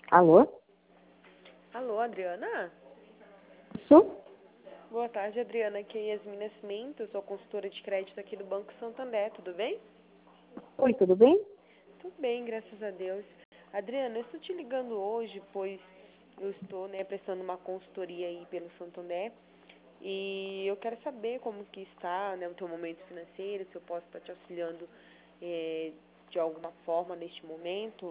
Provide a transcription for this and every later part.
Alô? Alô, Adriana? Isso? Boa tarde, Adriana. Aqui é Yasmin Nascimento, sou consultora de crédito aqui do Banco Santander, tudo bem? Oi, tudo bem? Tudo bem, graças a Deus. Adriana, eu estou te ligando hoje, pois eu estou, prestando uma consultoria aí pelo Santander e eu quero saber como que está, o teu momento financeiro, se eu posso estar te auxiliando de alguma forma neste momento.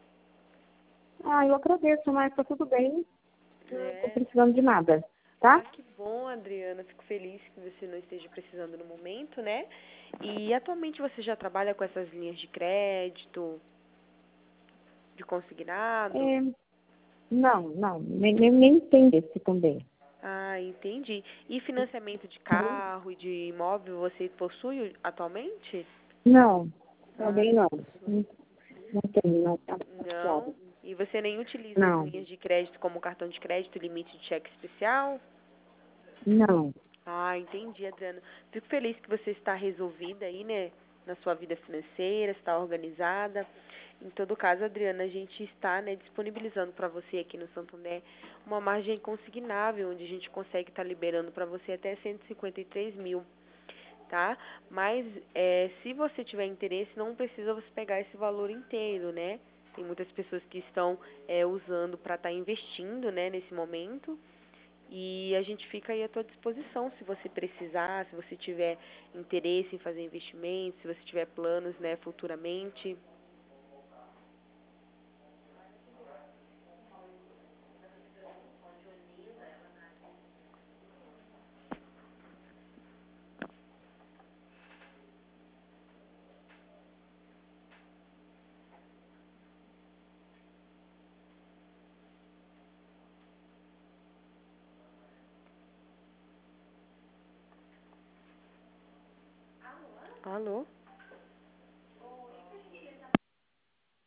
Eu agradeço, mas tá tudo bem. Não tô É. precisando de nada, tá? Que bom, Adriana. Fico feliz que você não esteja precisando no momento, né? E atualmente você já trabalha com essas linhas de crédito, de consignado? É, não, nem tem esse também. Ah, entendi. E financiamento de carro e de imóvel você possui atualmente? Não, Ah, também não. possui. Não tem, não tá Não. associado. E você nem utiliza as Não, linhas de crédito como cartão de crédito, limite de cheque especial? não. Ah, entendi, Adriana. Fico feliz que você está resolvida aí, né, na sua vida financeira, está organizada. Em todo caso, Adriana, a gente está, disponibilizando para você aqui no Santander uma margem consignável, onde a gente consegue estar liberando para você até 153 mil, tá? Mas se você tiver interesse, não precisa você pegar esse valor inteiro, né? Tem muitas pessoas que estão usando para estar investindo, né, nesse momento. E a gente fica aí à tua disposição se você precisar, se você tiver interesse em fazer investimentos, se você tiver planos, futuramente. Alô?